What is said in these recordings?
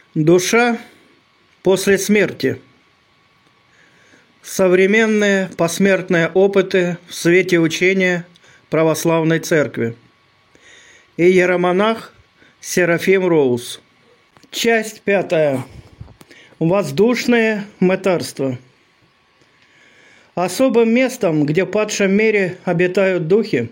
Душа после смерти. Современные посмертные опыты в свете учения православной церкви. Иеромонах Серафим Роуз. Часть 5. Воздушное мытарство. Особым местом, где в падшем мире обитают духи,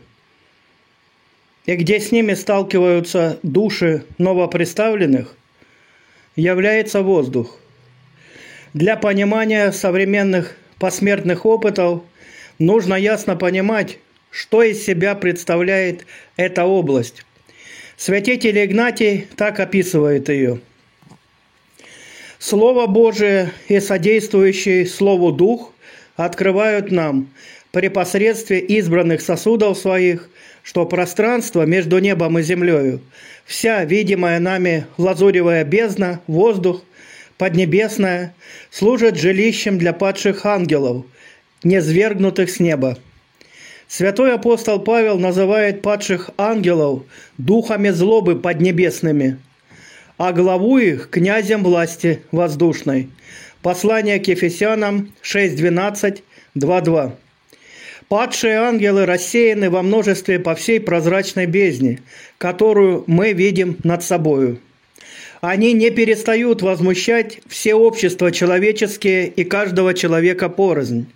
и где с ними сталкиваются души новоприставленных, является воздух. Для понимания современных посмертных опытов нужно ясно понимать, что из себя представляет эта область. Святитель Игнатий так описывает ее. Слово Божие и содействующий Слову Дух открывают нам при посредстве избранных сосудов своих, что пространство между небом и землею, вся видимая нами лазуревая бездна, воздух, поднебесная, служит жилищем для падших ангелов, низвергнутых с неба. Святой апостол Павел называет падших ангелов духами злобы поднебесными, а главу их князем власти воздушной. Послание к Ефесянам 6:12, 2:2. Падшие ангелы рассеяны во множестве по всей прозрачной бездне, которую мы видим над собою. Они не перестают возмущать все общества человеческие и каждого человека порознь.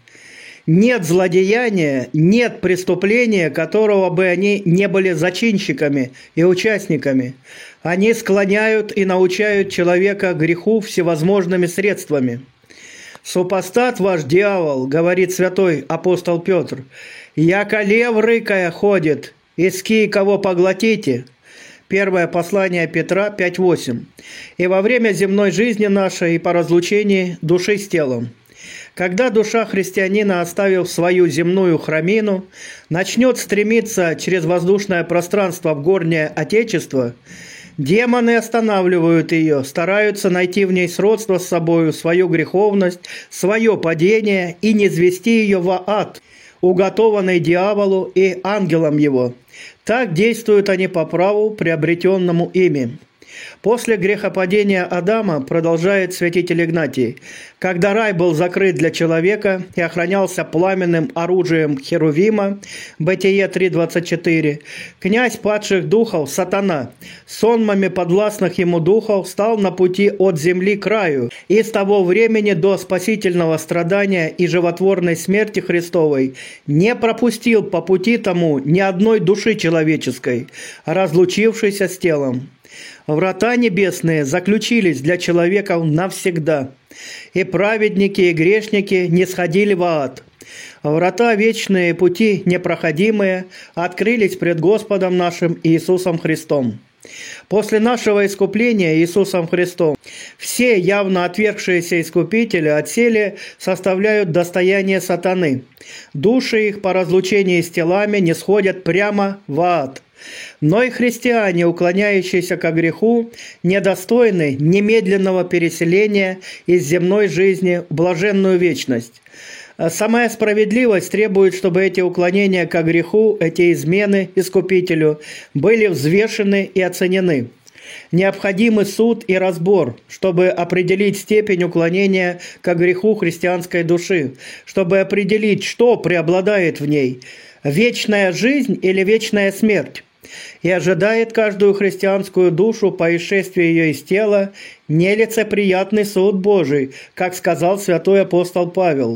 Нет злодеяния, нет преступления, которого бы они не были зачинщиками и участниками. Они склоняют и научают человека греху всевозможными средствами. «Супостат ваш дьявол, — говорит святой апостол Петр, — яко лев рыкая ходит, иски кого поглотите». Первое послание Петра 5:8. И во время земной жизни нашей и по разлучении души с телом. Когда душа христианина, оставив свою земную храмину, начнет стремиться через воздушное пространство в горнее Отечество, демоны останавливают ее, стараются найти в ней сродство с собою, свою греховность, свое падение и низвести ее в ад, уготованный дьяволу и ангелам его. Так действуют они по праву, приобретенному ими. После грехопадения Адама, продолжает святитель Игнатий, когда рай был закрыт для человека и охранялся пламенным оружием Херувима, Бытие 3:24, князь падших духов, сатана, сонмами подвластных ему духов, стал на пути от земли к раю, и с того времени до спасительного страдания и животворной смерти Христовой не пропустил по пути тому ни одной души человеческой, разлучившейся с телом. Врата небесные заключились для человека навсегда, и праведники и грешники не сходили в ад. Врата вечные, пути непроходимые открылись пред Господом нашим Иисусом Христом. После нашего искупления Иисусом Христом все явно отвергшиеся искупителя отселе составляют достояние сатаны. Души их по разлучении с телами не сходят прямо в ад. Но и христиане, уклоняющиеся ко греху, недостойны немедленного переселения из земной жизни в блаженную вечность. Самая справедливость требует, чтобы эти уклонения ко греху, эти измены искупителю, были взвешены и оценены. Необходимы суд и разбор, чтобы определить степень уклонения ко греху христианской души, чтобы определить, что преобладает в ней – вечная жизнь или вечная смерть. И ожидает каждую христианскую душу по исшествии ее из тела нелицеприятный суд Божий, как сказал святой апостол Павел.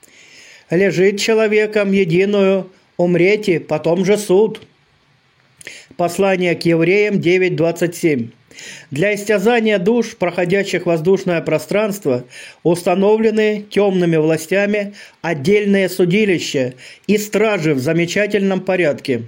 «Лежит человеком единую, умрете, потом же суд». Послание к евреям 9:27. Для истязания душ, проходящих воздушное пространство, установлены темными властями отдельные судилища и стражи в замечательном порядке.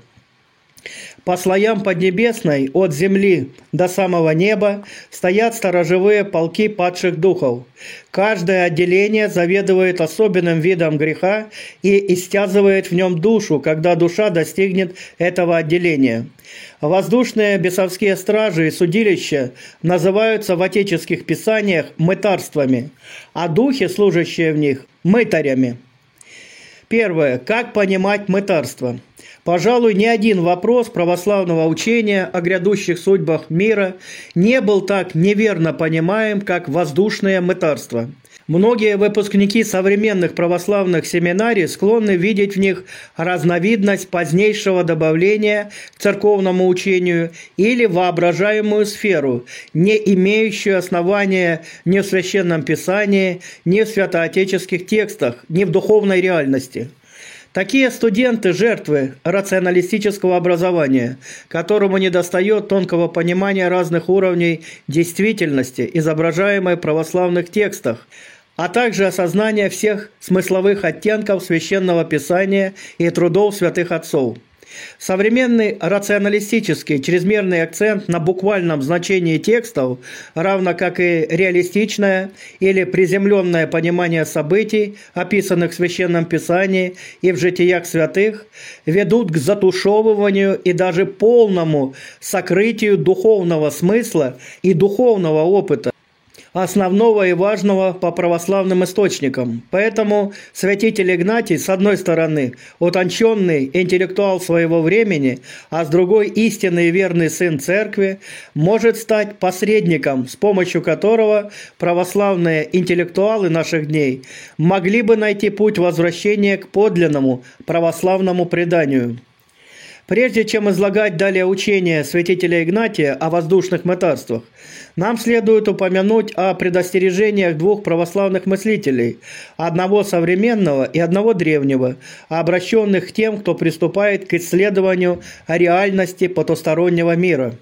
По слоям Поднебесной, от земли до самого неба, стоят сторожевые полки падших духов. Каждое отделение заведует особенным видом греха и истязывает в нем душу, когда душа достигнет этого отделения. Воздушные бесовские стражи и судилища называются в отеческих писаниях мытарствами, а духи, служащие в них, мытарями. Первое. Как понимать мытарство? Пожалуй, ни один вопрос православного учения о грядущих судьбах мира не был так неверно понимаем, как воздушное мытарство. Многие выпускники современных православных семинарий склонны видеть в них разновидность позднейшего добавления к церковному учению или воображаемую сферу, не имеющую основания ни в Священном Писании, ни в святоотеческих текстах, ни в духовной реальности. Такие студенты – жертвы рационалистического образования, которому недостает тонкого понимания разных уровней действительности, изображаемой в православных текстах, а также осознания всех смысловых оттенков Священного Писания и трудов святых отцов. Современный рационалистический чрезмерный акцент на буквальном значении текстов, равно как и реалистичное или приземленное понимание событий, описанных в Священном Писании и в житиях святых, ведут к затушевыванию и даже полному сокрытию духовного смысла и духовного опыта, основного и важного по православным источникам. Поэтому святитель Игнатий, с одной стороны, утонченный интеллектуал своего времени, а с другой истинный и верный сын церкви, может стать посредником, с помощью которого православные интеллектуалы наших дней могли бы найти путь возвращения к подлинному православному преданию. Прежде чем излагать далее учение святителя Игнатия о воздушных мытарствах, нам следует упомянуть о предостережениях двух православных мыслителей, одного современного и одного древнего, обращенных к тем, кто приступает к исследованию реальности потустороннего мира.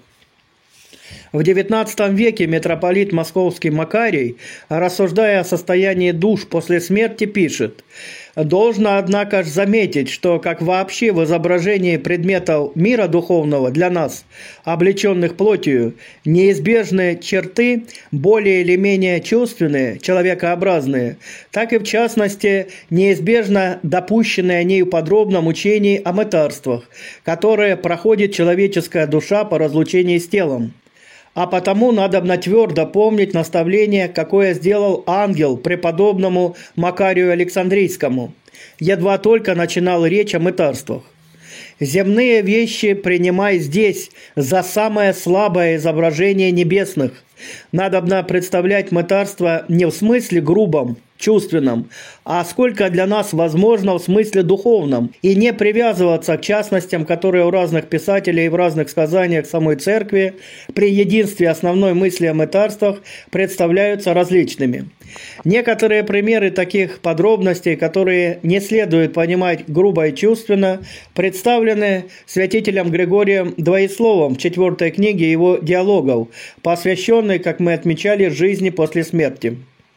В XIX веке митрополит Московский Макарий, рассуждая о состоянии душ после смерти, пишет: «Должно, однако ж, заметить, что, как вообще в изображении предметов мира духовного для нас, облеченных плотью, неизбежны черты, более или менее чувственные, человекообразные, так и, в частности, неизбежно допущенные нею подробном учении о мытарствах, которое проходит человеческая душа по разлучении с телом. А потому надобно твердо помнить наставление, какое сделал ангел преподобному Макарию Александрийскому, едва только начинал речь о мытарствах. Земные вещи принимай здесь за самое слабое изображение небесных. Надобно представлять мытарство не в смысле грубом, чувственном, а сколько для нас возможно в смысле духовном, и не привязываться к частностям, которые у разных писателей и в разных сказаниях самой церкви при единстве основной мысли о мытарствах представляются различными. Некоторые примеры таких подробностей, которые не следует понимать грубо и чувственно, представлены святителем Григорием Двоесловом в 4 книге его диалогов, посвященной, как мы отмечали, жизни после смерти.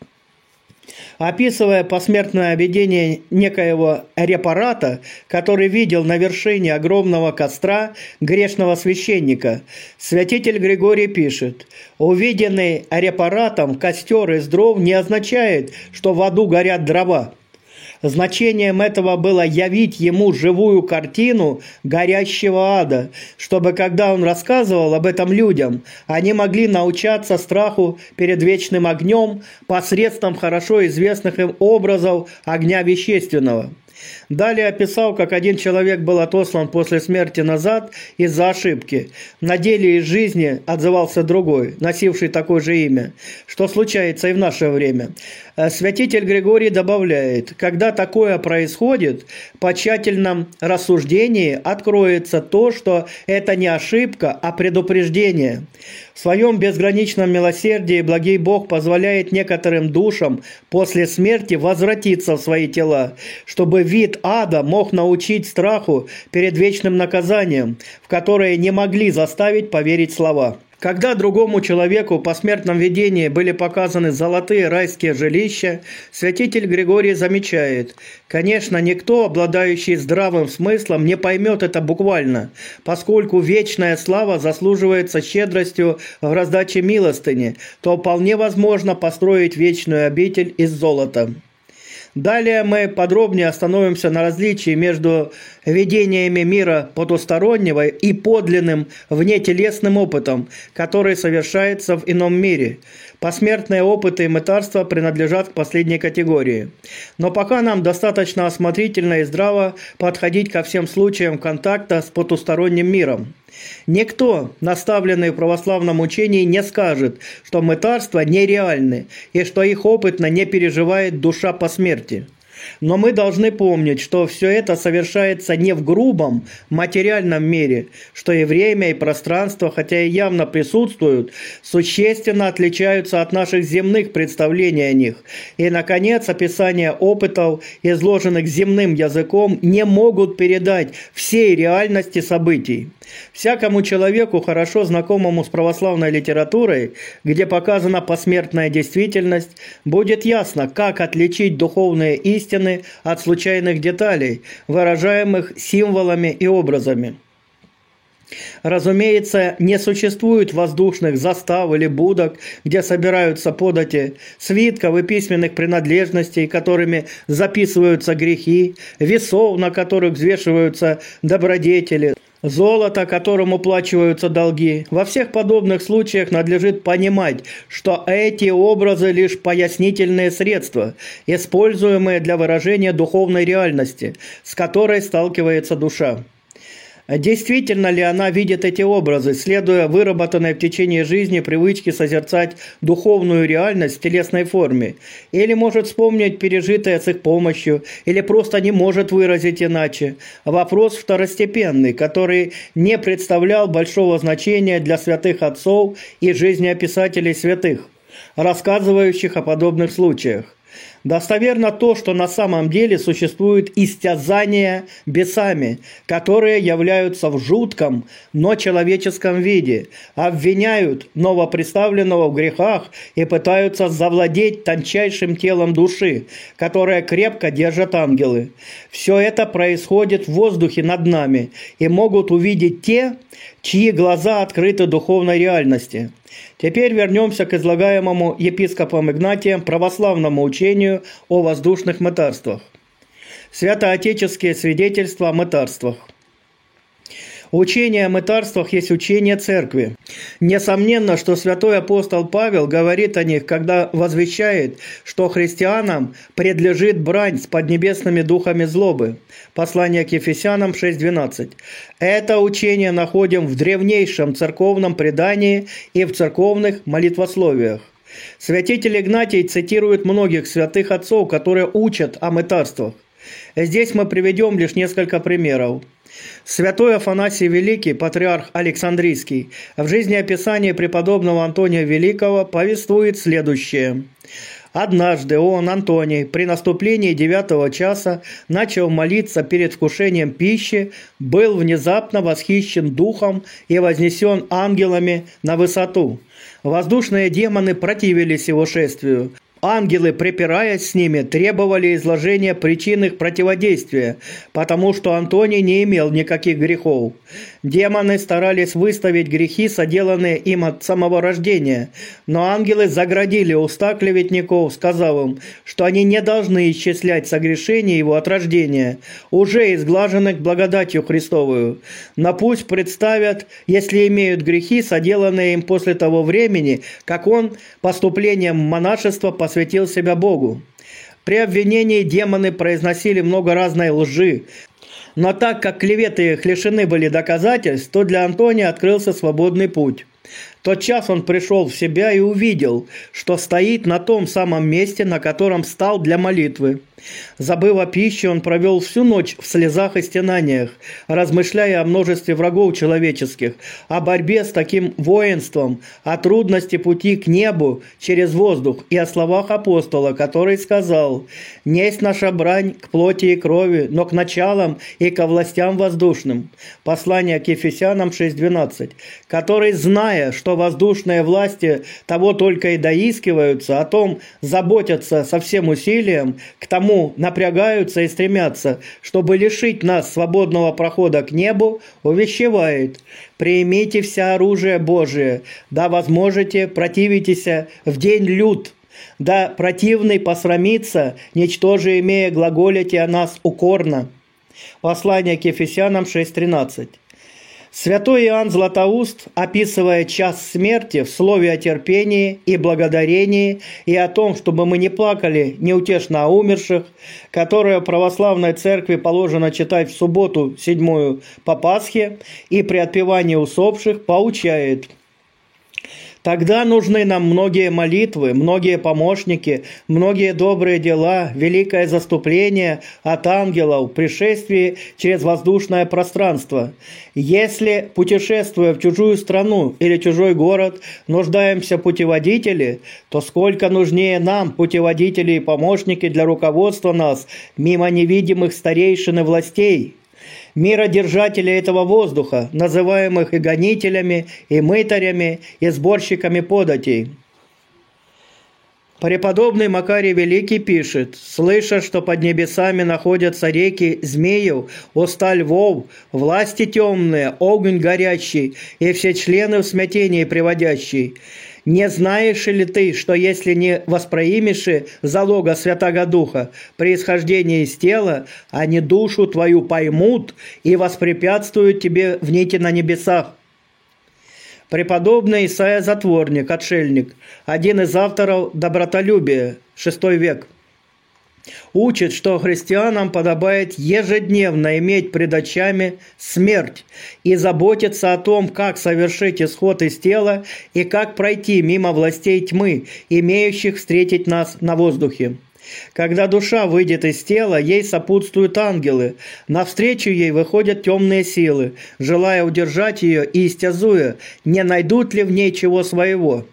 Описывая посмертное видение некоего репарата, который видел на вершине огромного костра грешного священника, святитель Григорий пишет: «Увиденный репаратом костер из дров не означает, что в аду горят дрова. Значением этого было явить ему живую картину горящего ада, чтобы, когда он рассказывал об этом людям, они могли научаться страху перед вечным огнем посредством хорошо известных им образов огня вещественного». Далее описал, как один человек был отослан после смерти назад из-за ошибки. На деле из жизни отзывался другой, носивший такое же имя, что случается и в наше время. Святитель Григорий добавляет: когда такое происходит, по тщательном рассуждении откроется то, что это не ошибка, а предупреждение. В своем безграничном милосердии благий Бог позволяет некоторым душам после смерти возвратиться в свои тела, чтобы вид ада мог научить страху перед вечным наказанием, в которое не могли заставить поверить слова. Когда другому человеку в посмертном видении были показаны золотые райские жилища, святитель Григорий замечает: конечно, никто, обладающий здравым смыслом, не поймет это буквально, поскольку вечная слава заслуживается щедростью в раздаче милостыни, то вполне возможно построить вечную обитель из золота. Далее мы подробнее остановимся на различии между видениями мира потустороннего и подлинным внетелесным опытом, который совершается в ином мире. Посмертные опыты и мытарства принадлежат к последней категории. Но пока нам достаточно осмотрительно и здраво подходить ко всем случаям контакта с потусторонним миром. Никто, наставленный в православном учении, не скажет, что мытарства нереальны и что их опытно не переживает душа по смерти. Но мы должны помнить, что все это совершается не в грубом материальном мире, что и время, и пространство, хотя и явно присутствуют, существенно отличаются от наших земных представлений о них. И, наконец, описания опытов, изложенных земным языком, не могут передать всей реальности событий. Всякому человеку, хорошо знакомому с православной литературой, где показана посмертная действительность, будет ясно, как отличить духовные истины от случайных деталей, выражаемых символами и образами. Разумеется, не существует воздушных застав или будок, где собираются подати, свитков и письменных принадлежностей, которыми записываются грехи, весов, на которых взвешиваются добродетели, золото, которым уплачиваются долги. Во всех подобных случаях надлежит понимать, что эти образы лишь пояснительные средства, используемые для выражения духовной реальности, с которой сталкивается душа. Действительно ли она видит эти образы, следуя выработанной в течение жизни привычке созерцать духовную реальность в телесной форме? Или может вспомнить пережитое с их помощью, или просто не может выразить иначе? Вопрос второстепенный, который не представлял большого значения для святых отцов и жизнеописателей святых, рассказывающих о подобных случаях. Достоверно то, что на самом деле существует истязания бесами, которые являются в жутком, но человеческом виде, обвиняют новоприставленного в грехах и пытаются завладеть тончайшим телом души, которое крепко держат ангелы. Все это происходит в воздухе над нами, и могут увидеть те, чьи глаза открыты духовной реальности. Теперь вернемся к излагаемому епископом Игнатием православному учению о воздушных мытарствах. Святоотеческие свидетельства о мытарствах. Учение о мытарствах есть учение Церкви. Несомненно, что святой апостол Павел говорит о них, когда возвещает, что христианам предлежит брань с поднебесными духами злобы. Послание к Ефесянам 6:12. Это учение находим в древнейшем церковном предании и в церковных молитвословиях. Святитель Игнатий цитирует многих святых отцов, которые учат о мытарствах. Здесь мы приведем лишь несколько примеров. Святой Афанасий Великий, патриарх Александрийский, в жизнеописании преподобного Антония Великого повествует следующее. Однажды он, Антоний, при наступлении 9 часа начал молиться перед вкушением пищи, был внезапно восхищен духом и вознесен ангелами на высоту. Воздушные демоны противились его шествию. Ангелы, препираясь с ними, требовали изложения причин их противодействия, потому что Антоний не имел никаких грехов. Демоны старались выставить грехи, соделанные им от самого рождения, но ангелы заградили уста клеветников, сказав им, что они не должны исчислять согрешения его от рождения, уже изглаженных благодатью Христовую. Но пусть представят, если имеют грехи, соделанные им после того времени, как он поступлением в монашество посвятил себя Богу. При обвинении демоны произносили много разной лжи, но так как клеветы их лишены были доказательств, то для Антония открылся свободный путь. Тотчас он пришел в себя и увидел, что стоит на том самом месте, на котором стал для молитвы. Забыв о пище, он провел всю ночь в слезах и стенаниях, размышляя о множестве врагов человеческих, о борьбе с таким воинством, о трудности пути к небу через воздух и о словах апостола, который сказал: «Несть наша брань к плоти и крови, но к началам и ко властям воздушным». Послание к Ефесянам 6:12, который, зная, что воздушные власти того только и доискиваются, о том заботятся со всем усилием, к тому напрягаются и стремятся, чтобы лишить нас свободного прохода к небу, увещевает: «Примите вся оружие Божие, да возможете противитесь в день лют, да противный посрамится, ничтоже имея глаголите о нас укорно». Послание к Ефесянам 6:13. Святой Иоанн Златоуст, описывая час смерти в слове о терпении и благодарении и о том, чтобы мы не плакали неутешно о умерших, которое в православной церкви положено читать в субботу 7 по Пасхе и при отпевании усопших, поучает: «Тогда нужны нам многие молитвы, многие помощники, многие добрые дела, великое заступление от ангелов, пришествие через воздушное пространство. Если, путешествуя в чужую страну или чужой город, нуждаемся в путеводителе, то сколько нужнее нам путеводители и помощники для руководства нас мимо невидимых старейшин и властей, миродержателей этого воздуха, называемых и гонителями, и мытарями, и сборщиками податей». Преподобный Макарий Великий пишет: «Слыша, что под небесами находятся реки змеев, уста львов, власти темные, огонь горящий, и все члены в смятении приводящий, не знаешь ли ты, что если не восприимешь залога Святаго Духа, происхождение из тела, они душу твою поймут и воспрепятствуют тебе в нити на небесах?» Преподобный Исаия Затворник, отшельник, один из авторов «Добротолюбия», VI век, учит, что христианам подобает ежедневно иметь пред очами смерть и заботиться о том, как совершить исход из тела и как пройти мимо властей тьмы, имеющих встретить нас на воздухе. Когда душа выйдет из тела, ей сопутствуют ангелы, навстречу ей выходят темные силы, желая удержать ее и истязуя, не найдут ли в ней чего своего.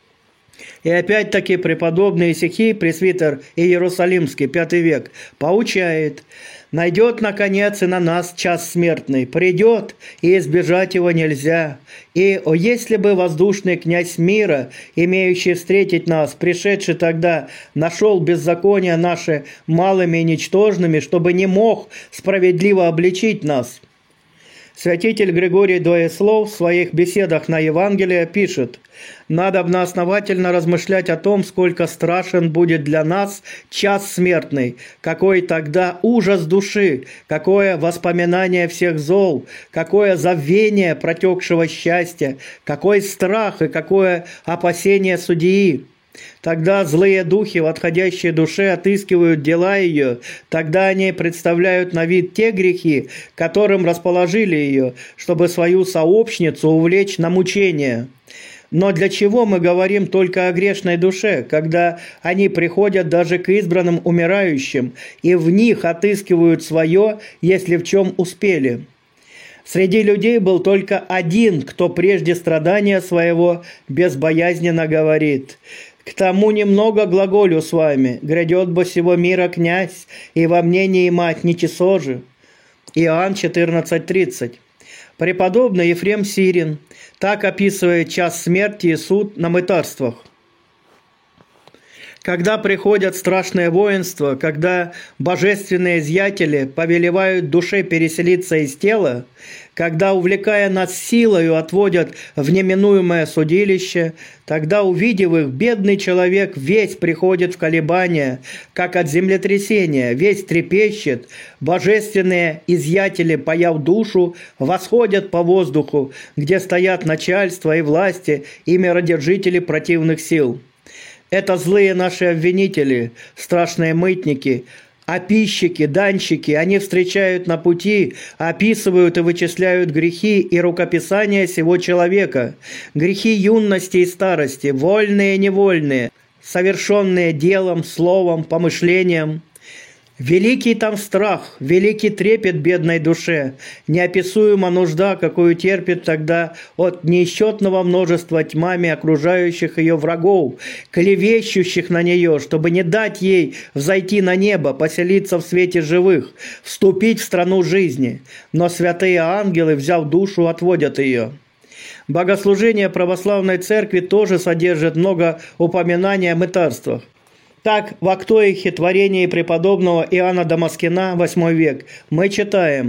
И опять-таки преподобный Исихий, пресвитер Иерусалимский, V век, поучает: «Найдет, наконец, и на нас час смертный, придет, и избежать его нельзя. И, о, если бы воздушный князь мира, имеющий встретить нас, пришедший тогда, нашел беззакония наши малыми и ничтожными, чтобы не мог справедливо обличить нас». Святитель Григорий Двоеслов в своих беседах на Евангелие пишет: «Надобно основательно размышлять о том, сколько страшен будет для нас час смертный, какой тогда ужас души, какое воспоминание всех зол, какое забвение протекшего счастья, какой страх и какое опасение судьи. Тогда злые духи в отходящей душе отыскивают дела ее, тогда они представляют на вид те грехи, которым расположили ее, чтобы свою сообщницу увлечь на мучения». Но для чего мы говорим только о грешной душе, когда они приходят даже к избранным умирающим и в них отыскивают свое, если в чем успели? Среди людей был только один, кто прежде страдания своего безбоязненно говорит: «К тому немного глаголю с вами, грядет бы сего мира князь, и во мне не имать ничего же». Иоанн 14:30. Преподобный Ефрем Сирин так описывает час смерти и суд на мытарствах: «Когда приходят страшные воинства, когда божественные изъятели повелевают душе переселиться из тела, когда, увлекая нас силою, отводят в неминуемое судилище, тогда, увидев их, бедный человек весь приходит в колебания, как от землетрясения, весь трепещет, божественные изъятели, паяв душу, восходят по воздуху, где стоят начальство и власти и миродержители противных сил. Это злые наши обвинители, страшные мытники, описчики, данщики. Они встречают на пути, описывают и вычисляют грехи и рукописания сего человека, грехи юности и старости, вольные и невольные, совершенные делом, словом, помышлением. Великий там страх, великий трепет бедной душе, неописуема нужда, какую терпит тогда от неисчетного множества тьмами окружающих ее врагов, клевещущих на нее, чтобы не дать ей взойти на небо, поселиться в свете живых, вступить в страну жизни. Но святые ангелы, взяв душу, отводят ее». Богослужение православной церкви тоже содержит много упоминаний о мытарствах. Так, в Актоихе, творении преподобного Иоанна Дамаскина, VIII век, мы читаем: «В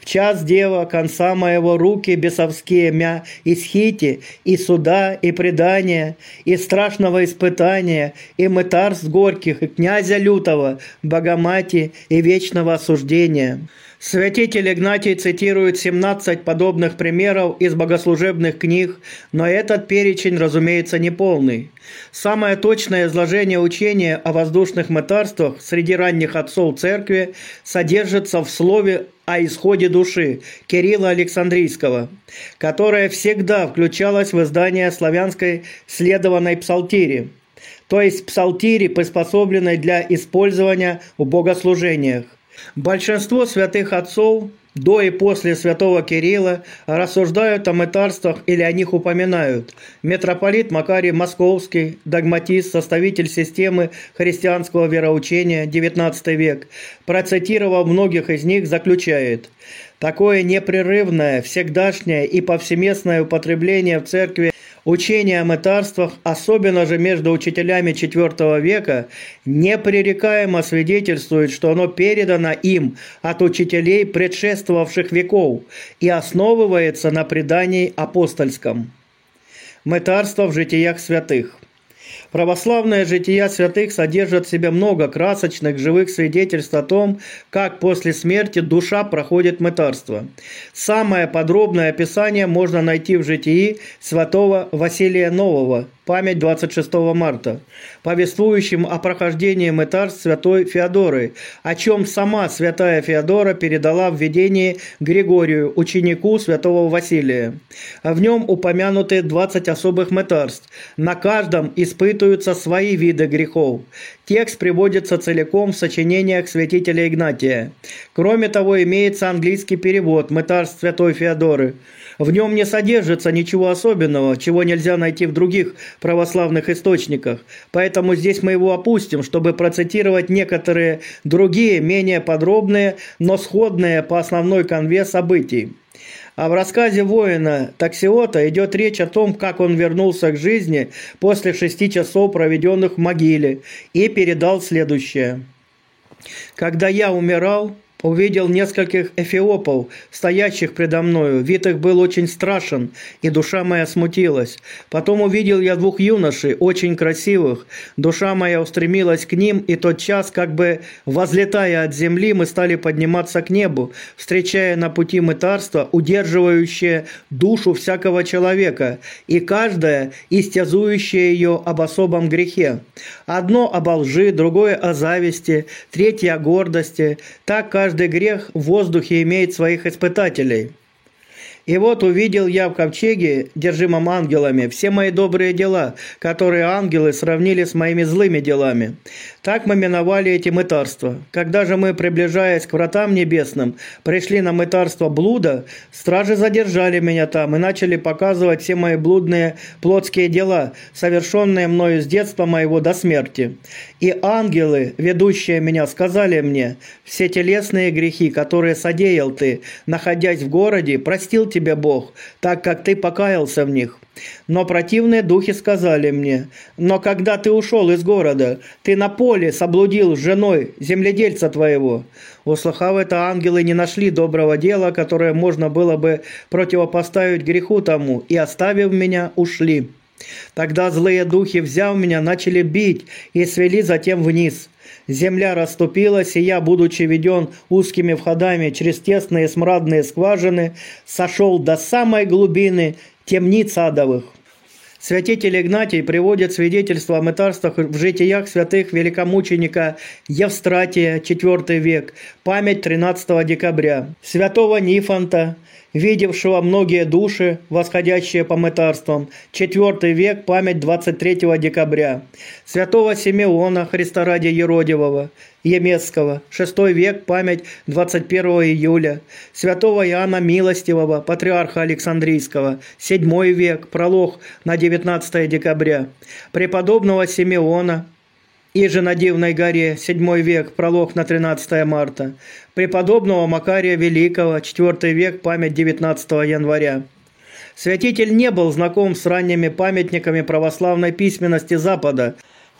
час дева конца моего руки бесовские мя и схити, и суда, и предания, и страшного испытания, и мытарств горьких, и князя лютого, Богомати и вечного осуждения». Святитель Игнатий цитирует 17 подобных примеров из богослужебных книг, но этот перечень, разумеется, не полный. Самое точное изложение учения о воздушных мытарствах среди ранних отцов церкви содержится в слове о исходе души Кирилла Александрийского, которое всегда включалось в издание славянской следованной псалтири, то есть псалтири, приспособленной для использования в богослужениях. Большинство святых отцов до и после святого Кирилла рассуждают о мытарствах или о них упоминают. Митрополит Макарий Московский, догматист, составитель системы христианского вероучения, XIX век, процитировав многих из них, заключает: «Такое непрерывное, всегдашнее и повсеместное употребление в церкви учение о мытарствах, особенно же между учителями IV века, непререкаемо свидетельствует, что оно передано им от учителей предшествовавших веков и основывается на предании апостольском». Мытарство в житиях святых. Православные жития святых содержат в себе много красочных, живых свидетельств о том, как после смерти душа проходит мытарство. Самое подробное описание можно найти в житии святого Василия Нового, память 26 марта, повествующим о прохождении мытарств святой Феодоры, о чем сама святая Феодора передала в видении Григорию, ученику святого Василия. В нем упомянуты 20 особых мытарств. На каждом испытываются свои виды грехов. Текст приводится целиком в сочинениях святителя Игнатия. Кроме того, имеется английский перевод мытарств святой Феодоры. В нем не содержится ничего особенного, чего нельзя найти в других православных источниках, поэтому здесь мы его опустим, чтобы процитировать некоторые другие, менее подробные, но сходные по основной канве событий. А в рассказе воина Таксиота идет речь о том, как он вернулся к жизни после 6 часов, проведенных в могиле, и передал следующее. «Когда я умирал, увидел нескольких эфиопов, стоящих предо мною. Вид их был очень страшен, и душа моя смутилась. Потом увидел я 2 юношей, очень красивых. Душа моя устремилась к ним, и тотчас, как бы возлетая от земли, мы стали подниматься к небу, встречая на пути мытарства, удерживающее душу всякого человека, и каждая истязующая ее об особом грехе. Одно об лжи, другое о зависти, третье о гордости. Так каждый грех в воздухе имеет своих испытателей. И вот увидел я в ковчеге, держимом ангелами, все мои добрые дела, которые ангелы сравнили с моими злыми делами. Так мы миновали эти мытарства. Когда же мы, приближаясь к вратам небесным, пришли на мытарство блуда, стражи задержали меня там и начали показывать все мои блудные плотские дела, совершенные мною с детства моего до смерти. И ангелы, ведущие меня, сказали мне: все телесные грехи, которые содеял ты, находясь в городе, простил тебе Бог, так как ты покаялся в них. Но противные духи сказали мне: но когда ты ушел из города, ты на поле соблудил с женой земледельца твоего. Услыхав это, ангелы не нашли доброго дела, которое можно было бы противопоставить греху тому, и, оставив меня, ушли. Тогда злые духи, взяв меня, начали бить и свели затем вниз. Земля расступилась, и я, будучи веден узкими входами через тесные смрадные скважины, сошел до самой глубины темниц адовых. Святитель Игнатий приводит свидетельство о мытарствах в житиях святых великомученика Евстратия, IV век, память 13 декабря, святого Нифонта, видевшего многие души, восходящие по мытарствам, IV век, память 23 декабря, святого Симеона, Христа ради Еродивого, Емесского, VI век, память 21 июля, святого Иоанна Милостивого, патриарха Александрийского, VII век, пролог на 19 декабря, преподобного Симеона, иже на Дивной горе, VII век, пролог на 13 марта, преподобного Макария Великого, IV век, память 19 января. Святитель не был знаком с ранними памятниками православной письменности Запада,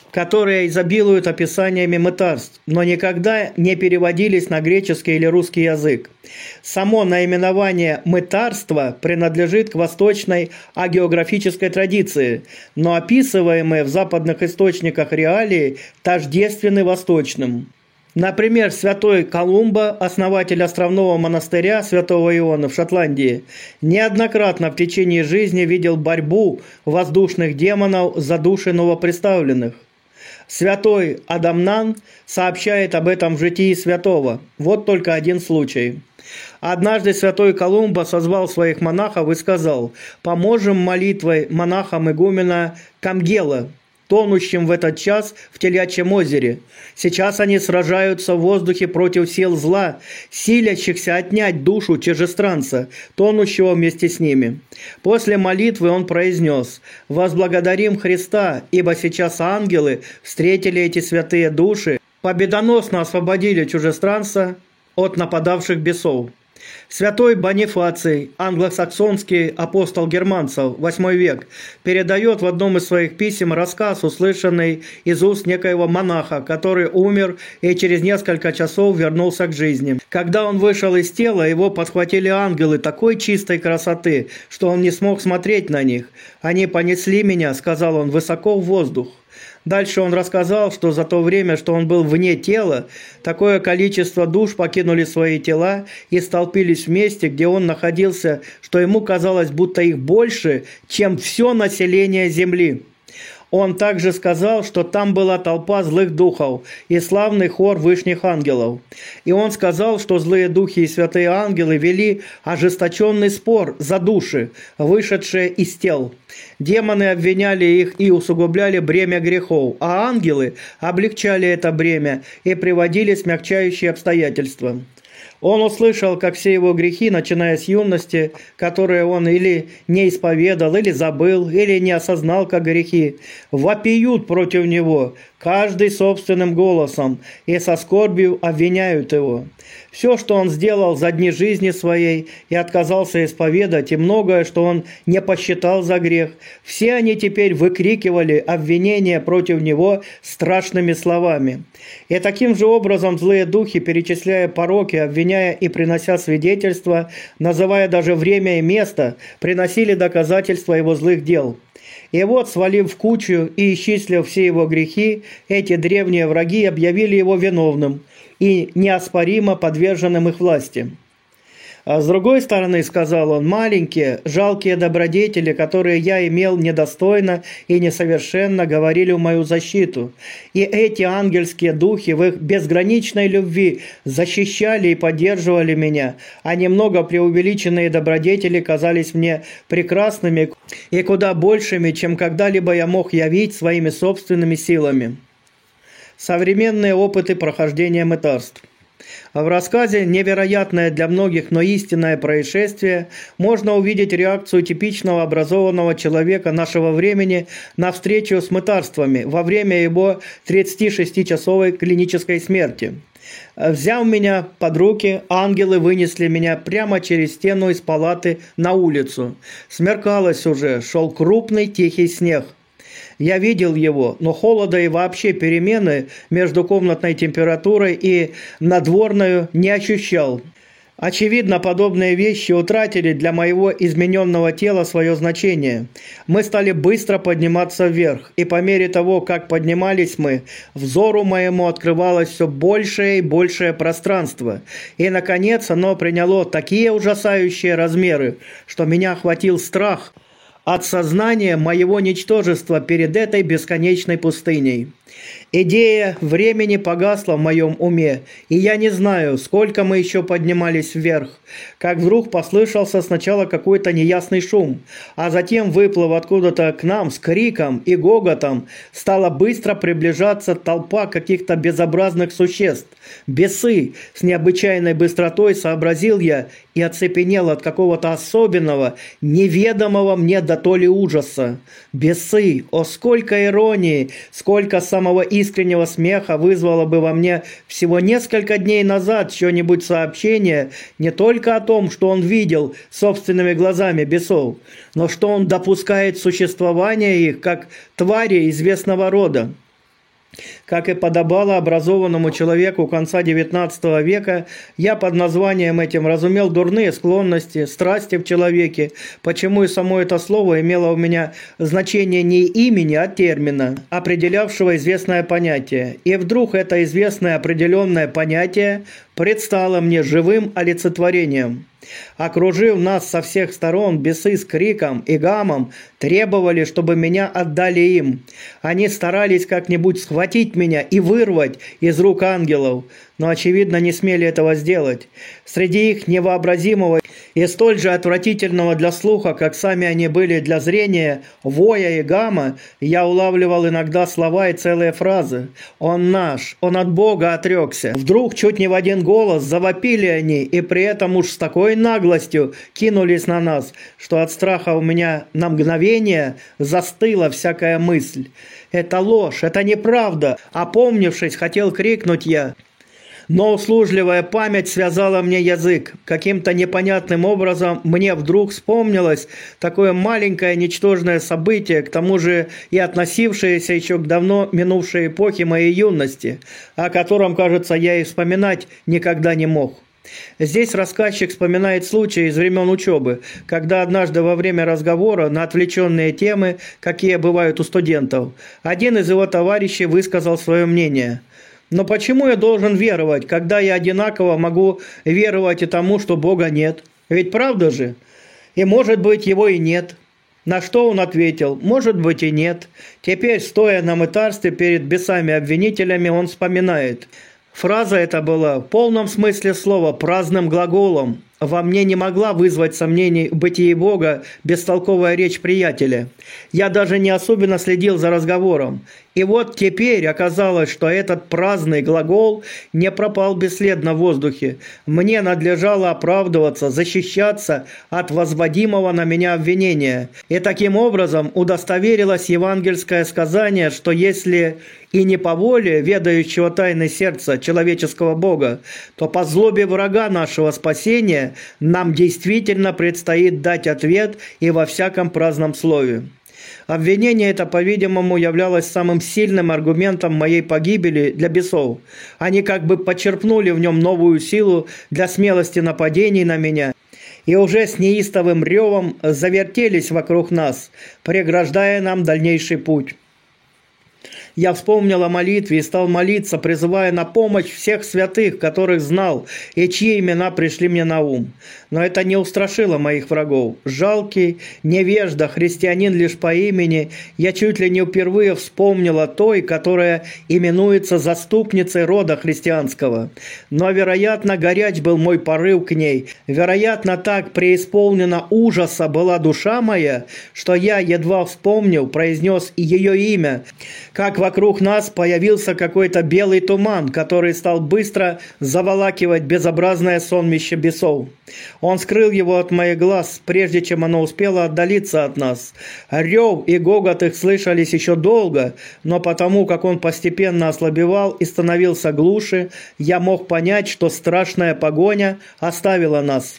которые изобилуют описаниями мытарств, но никогда не переводились на греческий или русский язык. Само наименование «мытарство» принадлежит к восточной агеографической традиции, но описываемые в западных источниках реалии тождественны восточным. Например, святой Колумба, основатель островного монастыря святого Иоанна в Шотландии, неоднократно в течение жизни видел борьбу воздушных демонов за души новоприставленных. Святой Адамнан сообщает об этом в житии святого. Вот только один случай. Однажды святой Колумба созвал своих монахов и сказал: «Поможем молитвой монахам игумена Камгела, тонущим в этот час в Телячьем озере. Сейчас они сражаются в воздухе против сил зла, силящихся отнять душу чужестранца, тонущего вместе с ними». После молитвы он произнес: «Возблагодарим Христа, ибо сейчас ангелы встретили эти святые души, победоносно освободили чужестранца от нападавших бесов». Святой Бонифаций, англосаксонский апостол германцев, 8 век, передает в одном из своих писем рассказ, услышанный из уст некоего монаха, который умер и через несколько часов вернулся к жизни. Когда он вышел из тела, его подхватили ангелы такой чистой красоты, что он не смог смотреть на них. «Они понесли меня», — сказал он, — «высоко в воздух». Дальше он рассказал, что за то время, что он был вне тела, такое количество душ покинули свои тела и столпились в месте, где он находился, что ему казалось, будто их больше, чем все население земли. Он также сказал, что там была толпа злых духов и славный хор вышних ангелов. И он сказал, что злые духи и святые ангелы вели ожесточенный спор за души, вышедшие из тел. Демоны обвиняли их и усугубляли бремя грехов, а ангелы облегчали это бремя и приводили смягчающие обстоятельства. Он услышал, как все его грехи, начиная с юности, которые он или не исповедал, или забыл, или не осознал как грехи, вопиют против него, каждый собственным голосом, и со скорбью обвиняют его. Все, что он сделал за дни жизни своей и отказался исповедать, и многое, что он не посчитал за грех, все они теперь выкрикивали обвинения против него страшными словами. И таким же образом злые духи, перечисляя пороки, обвиняя и принося свидетельства, называя даже время и место, приносили доказательства его злых дел. И вот, свалив в кучу и исчислив все его грехи, эти древние враги объявили его виновным и неоспоримо подверженным их власти. А с другой стороны, сказал он, маленькие, жалкие добродетели, которые я имел недостойно и несовершенно, говорили в мою защиту. И эти ангельские духи в их безграничной любви защищали и поддерживали меня, а немного преувеличенные добродетели казались мне прекрасными и куда большими, чем когда-либо я мог явить своими собственными силами. Современные опыты прохождения мытарств. В рассказе «Невероятное для многих, но истинное происшествие» можно увидеть реакцию типичного образованного человека нашего времени на встречу с мытарствами во время его 36-часовой клинической смерти. «Взяв меня под руки, ангелы вынесли меня прямо через стену из палаты на улицу. Смеркалось уже, шел крупный тихий снег. Я видел его, но холода и вообще перемены между комнатной температурой и надворной не ощущал. Очевидно, подобные вещи утратили для моего измененного тела свое значение. Мы стали быстро подниматься вверх, и по мере того, как поднимались мы, взору моему открывалось все большее и большее пространство. И, наконец, оно приняло такие ужасающие размеры, что меня охватил страх от сознания моего ничтожества перед этой бесконечной пустыней. Идея времени погасла в моем уме, и я не знаю, сколько мы еще поднимались вверх, как вдруг послышался сначала какой-то неясный шум, а затем, выплыв откуда-то к нам с криком и гоготом, стала быстро приближаться толпа каких-то безобразных существ. Бесы! С необычайной быстротой сообразил я и оцепенел от какого-то особенного, неведомого мне дотоле ужаса. Бесы! О, сколько иронии, сколько самого искреннего смеха вызвало бы во мне всего несколько дней назад чье-нибудь сообщение не только о том, что он видел собственными глазами бесов, но что он допускает существование их как твари известного рода. Как и подобало образованному человеку конца XIX века, я под названием этим разумел дурные склонности, страсти в человеке, почему и само это слово имело у меня значение не имени, а термина, определявшего известное понятие. И вдруг это известное определенное понятие предстало мне живым олицетворением. Окружив нас со всех сторон, бесы с криком и гамом требовали, чтобы меня отдали им. Они старались как-нибудь схватить меня и вырвать из рук ангелов, но, очевидно, не смели этого сделать. Среди их невообразимого и столь же отвратительного для слуха, как сами они были для зрения, воя и гамма, я улавливал иногда слова и целые фразы. «Он наш, он от Бога отрекся». Вдруг чуть не в один голос завопили они, и при этом уж с такой наглостью кинулись на нас, что от страха у меня на мгновение застыла всякая мысль. «Это ложь, это неправда!» Опомнившись, хотел крикнуть я, но услужливая память связала мне язык. Каким-то непонятным образом мне вдруг вспомнилось такое маленькое ничтожное событие, к тому же и относившееся еще к давно минувшей эпохе моей юности, о котором, кажется, я и вспоминать никогда не мог. Здесь рассказчик вспоминает случай из времен учебы, когда однажды во время разговора на отвлеченные темы, какие бывают у студентов, один из его товарищей высказал свое мнение. «Но почему я должен веровать, когда я одинаково могу веровать и тому, что Бога нет? Ведь правда же? И может быть его и нет». На что он ответил: «Может быть и нет». Теперь, стоя на мытарстве перед бесами-обвинителями, он вспоминает. Фраза эта была в полном смысле слова праздным глаголом. Во мне не могла вызвать сомнений в бытии Бога бестолковая речь приятеля. Я даже не особенно следил за разговором. И вот теперь оказалось, что этот праздный глагол не пропал бесследно в воздухе. Мне надлежало оправдываться, защищаться от возводимого на меня обвинения. И таким образом удостоверилось евангельское сказание, что если и не по воле ведающего тайны сердца человеческого Бога, то по злобе врага нашего спасения нам действительно предстоит дать ответ и во всяком праздном слове. Обвинение это, по-видимому, являлось самым сильным аргументом моей погибели для бесов. Они как бы почерпнули в нем новую силу для смелости нападений на меня и уже с неистовым ревом завертелись вокруг нас, преграждая нам дальнейший путь. Я вспомнил о молитве и стал молиться, призывая на помощь всех святых, которых знал, и чьи имена пришли мне на ум. Но это не устрашило моих врагов. Жалкий, невежда, христианин лишь по имени, я чуть ли не впервые вспомнил о той, которая именуется заступницей рода христианского. Но, вероятно, горяч был мой порыв к ней. Вероятно, так преисполнена ужаса была душа моя, что я, едва вспомнил, произнес ее имя, как вокруг нас появился какой-то белый туман, который стал быстро заволакивать безобразное сонмище бесов. Он скрыл его от моих глаз, прежде чем оно успело отдалиться от нас. Рев и гогот их слышались еще долго, но потому, как он постепенно ослабевал и становился глуше, я мог понять, что страшная погоня оставила нас.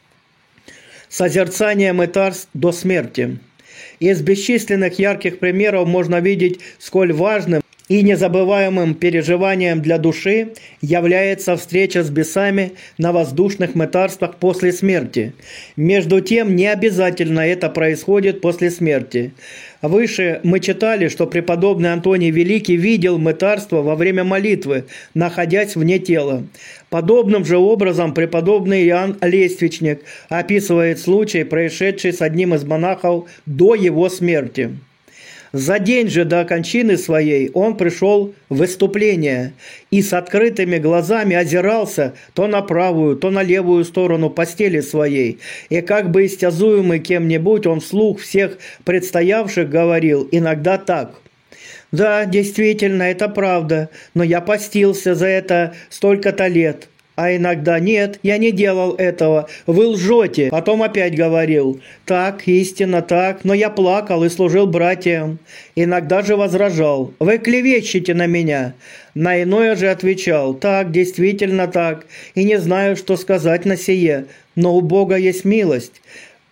Созерцание мытарств до смерти. Из бесчисленных ярких примеров можно видеть, сколь важным и незабываемым переживанием для души является встреча с бесами на воздушных мытарствах после смерти. Между тем, не обязательно это происходит после смерти. Выше мы читали, что преподобный Антоний Великий видел мытарство во время молитвы, находясь вне тела. Подобным же образом преподобный Иоанн Лествичник описывает случай, происшедший с одним из монахов до его смерти. За день же до кончины своей он пришел в выступление и с открытыми глазами озирался то на правую, то на левую сторону постели своей, и как бы истязуемый кем-нибудь, он вслух всех предстоявших говорил иногда так: «Да, действительно, это правда, но я постился за это столько-то лет». А иногда: «Нет, я не делал этого, вы лжете». Потом опять говорил: «Так, истинно так, но я плакал и служил братьям». Иногда же возражал: «Вы клевещете на меня». На иное же отвечал: «Так, действительно так, и не знаю, что сказать на сие, но у Бога есть милость».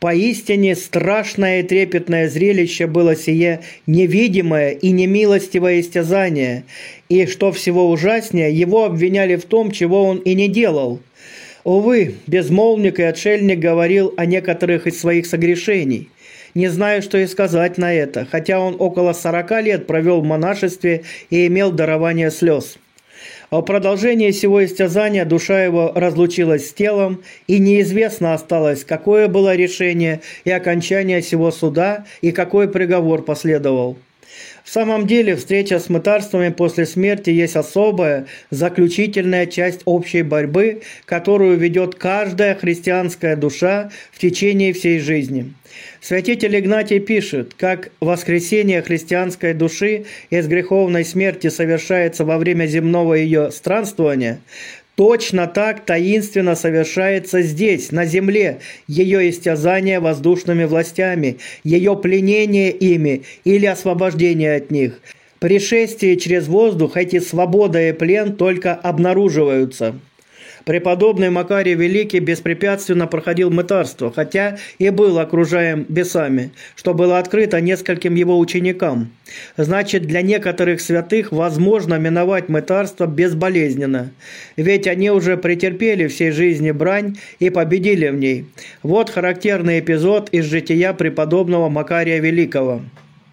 Поистине страшное и трепетное зрелище было сие невидимое и немилостивое истязание, и, что всего ужаснее, его обвиняли в том, чего он и не делал. Увы, безмолвник и отшельник говорил о некоторых из своих согрешений. Не знаю, что и сказать на это, хотя он около 40 лет провел в монашестве и имел дарование слез. О продолжении сего истязания душа его разлучилась с телом, и неизвестно осталось, какое было решение и окончание сего суда, и какой приговор последовал. В самом деле, встреча с мытарствами после смерти есть особая, заключительная часть общей борьбы, которую ведет каждая христианская душа в течение всей жизни. Святитель Игнатий пишет, как воскресение христианской души из греховной смерти совершается во время земного ее странствования, точно так таинственно совершается здесь, на земле, ее истязание воздушными властями, ее пленение ими или освобождение от них. При шествии через воздух эти свобода и плен только обнаруживаются. Преподобный Макарий Великий беспрепятственно проходил мытарство, хотя и был окружаем бесами, что было открыто нескольким его ученикам. Значит, для некоторых святых возможно миновать мытарство безболезненно, ведь они уже претерпели всей жизни брань и победили в ней. Вот характерный эпизод из жития преподобного Макария Великого.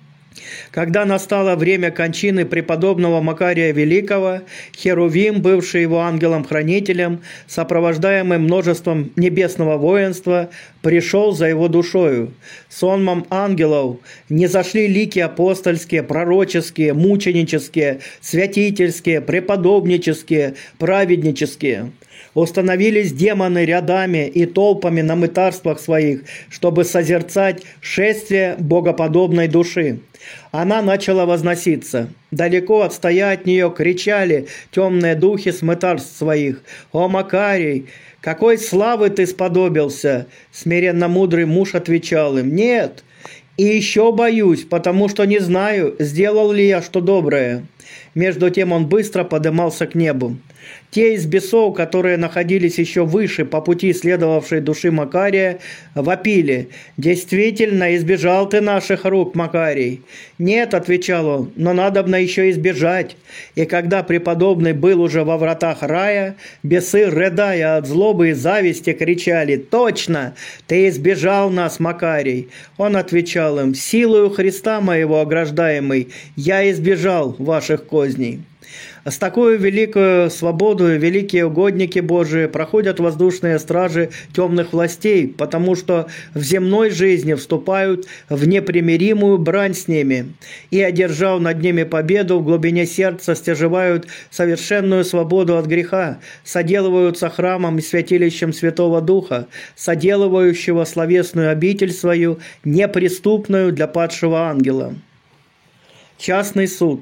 Когда настало время кончины преподобного Макария Великого, Херувим, бывший его ангелом-хранителем, сопровождаемый множеством небесного воинства, пришел за его душою. Сонмом ангелов не зашли лики апостольские, пророческие, мученические, святительские, преподобнические, праведнические. Установились демоны рядами и толпами на мытарствах своих, чтобы созерцать шествие богоподобной души. Она начала возноситься. Далеко отстоя от нее кричали темные духи с мытарств своих: «О, Макарий, какой славы ты сподобился!» Смиренно мудрый муж отвечал им: «Нет, и еще боюсь, потому что не знаю, сделал ли я что доброе». Между тем он быстро подымался к небу. Те из бесов, которые находились еще выше по пути следовавшей души Макария, вопили: «Действительно, избежал ты наших рук, Макарий». «Нет», — отвечал он, — «но надобно еще избежать». И когда преподобный был уже во вратах рая, бесы, рыдая от злобы и зависти, кричали: «Точно, ты избежал нас, Макарий». Он отвечал им: «Силою Христа моего ограждаемый, я избежал ваших козней». С такой великой свободой великие угодники Божии проходят воздушные стражи темных властей, потому что в земной жизни вступают в непримиримую брань с ними, и, одержав над ними победу, в глубине сердца стяжевают совершенную свободу от греха, соделываются храмом и святилищем Святого Духа, соделывающего словесную обитель свою, неприступную для падшего ангела. Частный суд.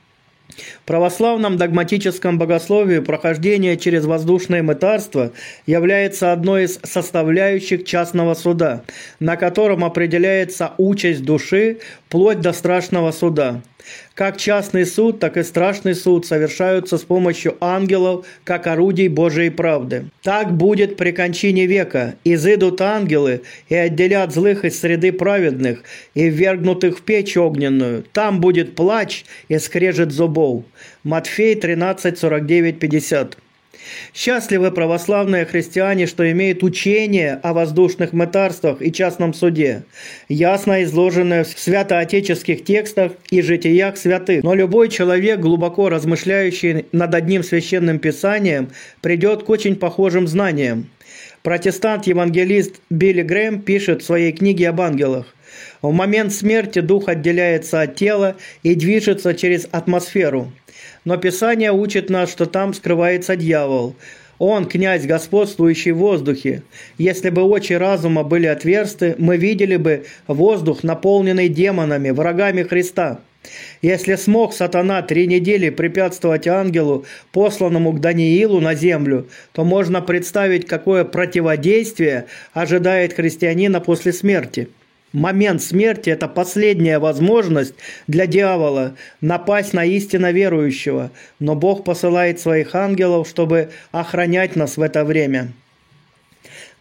В православном догматическом богословии прохождение через воздушное мытарство является одной из составляющих частного суда, на котором определяется участь души вплоть до страшного суда. Как частный суд, так и страшный суд совершаются с помощью ангелов, как орудий Божией правды. Так будет при кончине века. Изыдут ангелы и отделят злых из среды праведных и ввергнутых в печь огненную. Там будет плач и скрежет зубов. Матфей 13, 49, 50. Счастливы православные христиане, что имеют учение о воздушных мытарствах и частном суде, ясно изложенное в святоотеческих текстах и житиях святых. Но любой человек, глубоко размышляющий над одним священным писанием, придет к очень похожим знаниям. Протестант-евангелист Билли Грэм пишет в своей книге об ангелах: «В момент смерти дух отделяется от тела и движется через атмосферу. Но Писание учит нас, что там скрывается дьявол. Он, князь, господствующий в воздухе. Если бы очи разума были отверсты, мы видели бы воздух, наполненный демонами, врагами Христа. Если смог сатана 3 недели препятствовать ангелу, посланному к Даниилу на землю, то можно представить, какое противодействие ожидает христианина после смерти». Момент смерти – это последняя возможность для дьявола напасть на истинно верующего, но Бог посылает своих ангелов, чтобы охранять нас в это время.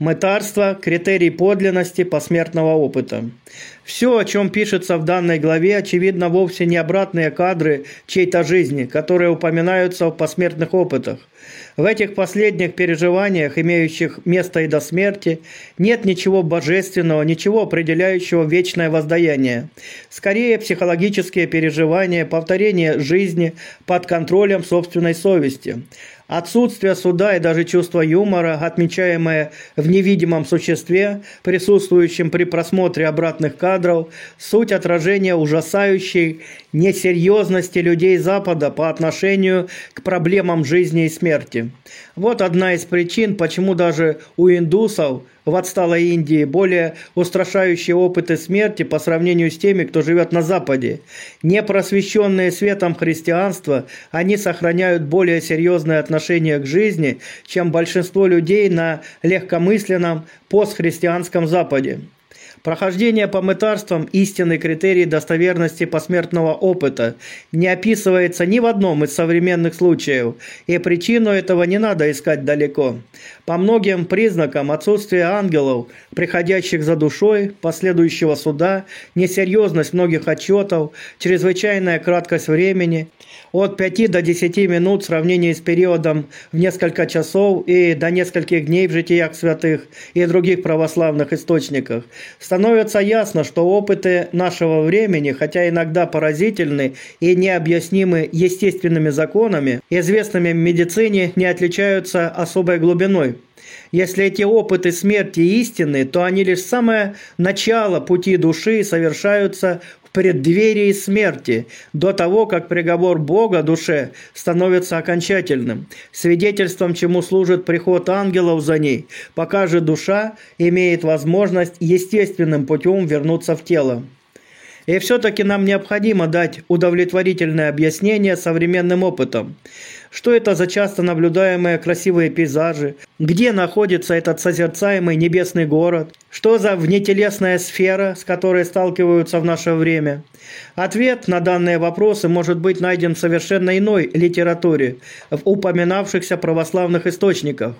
Мытарство – критерий подлинности посмертного опыта. Все, о чем пишется в данной главе, очевидно, вовсе не обратные кадры чьей-то жизни, которые упоминаются в посмертных опытах. В этих последних переживаниях, имеющих место и до смерти, нет ничего божественного, ничего определяющего вечное воздаяние. Скорее, психологические переживания, повторение жизни под контролем собственной совести. Отсутствие суда и даже чувство юмора, отмечаемое в невидимом существе, присутствующем при просмотре обратных кадров, суть отражения ужасающей несерьезности людей Запада по отношению к проблемам жизни и смерти. Вот одна из причин, почему даже у индусов в отсталой Индии более устрашающие опыты смерти по сравнению с теми, кто живет на Западе. Не просвещенные светом христианства, они сохраняют более серьезное отношение к жизни, чем большинство людей на легкомысленном постхристианском Западе. Прохождение по мытарствам – истинный критерий достоверности посмертного опыта, не описывается ни в одном из современных случаев, и причину этого не надо искать далеко. По многим признакам отсутствие ангелов, приходящих за душой, последующего суда, несерьезность многих отчетов, чрезвычайная краткость времени – от 5 до 10 минут в сравнении с периодом в несколько часов и до нескольких дней в житиях святых и других православных источниках, становится ясно, что опыты нашего времени, хотя иногда поразительны и необъяснимы естественными законами, известными в медицине, не отличаются особой глубиной. Если эти опыты смерти истинны, то они лишь самое начало пути души совершаются в преддверии смерти, до того, как приговор Бога душе становится окончательным, свидетельством чему служит приход ангелов за ней, пока же душа имеет возможность естественным путем вернуться в тело. И все-таки нам необходимо дать удовлетворительное объяснение современным опытам. Что это за часто наблюдаемые красивые пейзажи? Где находится этот созерцаемый небесный город? Что за внетелесная сфера, с которой сталкиваются в наше время? Ответ на данные вопросы может быть найден в совершенно иной литературе, в упоминавшихся православных источниках.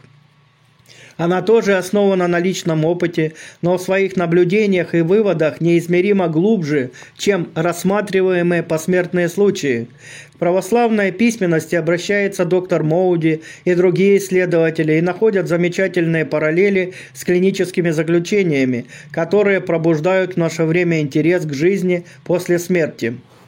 Она тоже основана на личном опыте, но в своих наблюдениях и выводах неизмеримо глубже, чем рассматриваемые посмертные случаи. К православной письменности обращается доктор Моуди и другие исследователи и находят замечательные параллели с клиническими заключениями, которые пробуждают в наше время интерес к жизни после смерти.